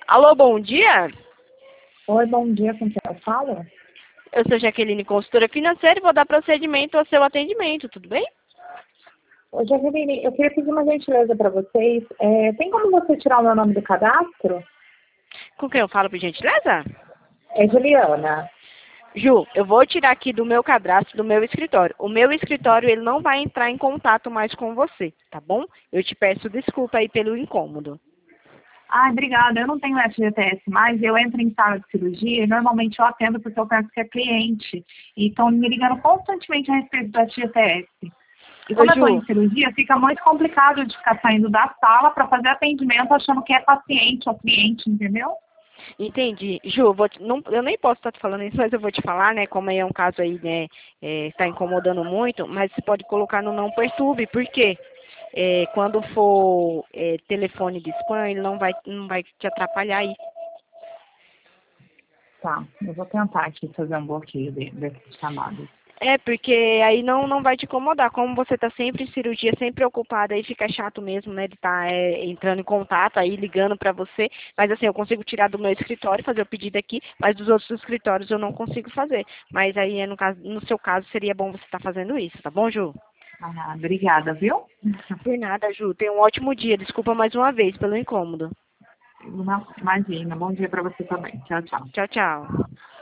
Alô, bom dia. Oi, bom dia, com quem eu falo? Eu sou Jaqueline, consultora financeira, e vou dar procedimento ao seu atendimento, tudo bem? Ô, Jaqueline, eu queria pedir uma gentileza para vocês. Tem como você tirar o meu nome do cadastro? Com quem eu falo, por gentileza? É Juliana. Ju, eu vou tirar aqui do meu cadastro, do meu escritório. O meu escritório, ele não vai entrar em contato mais com você, tá bom? Eu te peço desculpa aí pelo incômodo. Ah, obrigada. Eu não tenho FGTS mais, eu entro em sala de cirurgia e normalmente eu atendo porque eu penso que é cliente. E estão me ligando constantemente a respeito do FGTS. E Ô, como eu estou em Ju, cirurgia, fica muito complicado de ficar saindo da sala para fazer atendimento achando que é paciente ou cliente, entendeu? entendi. Ju, eu nem posso estar te falando isso, mas eu vou te falar, né? Como aí é um caso aí, né? Está incomodando muito, mas você pode colocar no não perturbe, por quê? Quando for telefone de spam, ele não vai te atrapalhar aí. Tá, eu vou tentar aqui fazer um bloqueio desses chamados. Porque aí não vai te incomodar. Como você está sempre em cirurgia, sempre ocupada, aí fica chato mesmo, né? De estar entrando em contato aí, ligando para você. Mas assim, eu consigo tirar do meu escritório, fazer o pedido aqui, mas dos outros escritórios eu não consigo fazer. Mas aí, no seu caso, seria bom você estar fazendo isso, tá bom, Ju? Ah, obrigada, viu? Por nada, Ju. Tenha um ótimo dia. Desculpa mais uma vez pelo incômodo. Imagina. Bom dia para você também. Tchau, tchau. Tchau, tchau.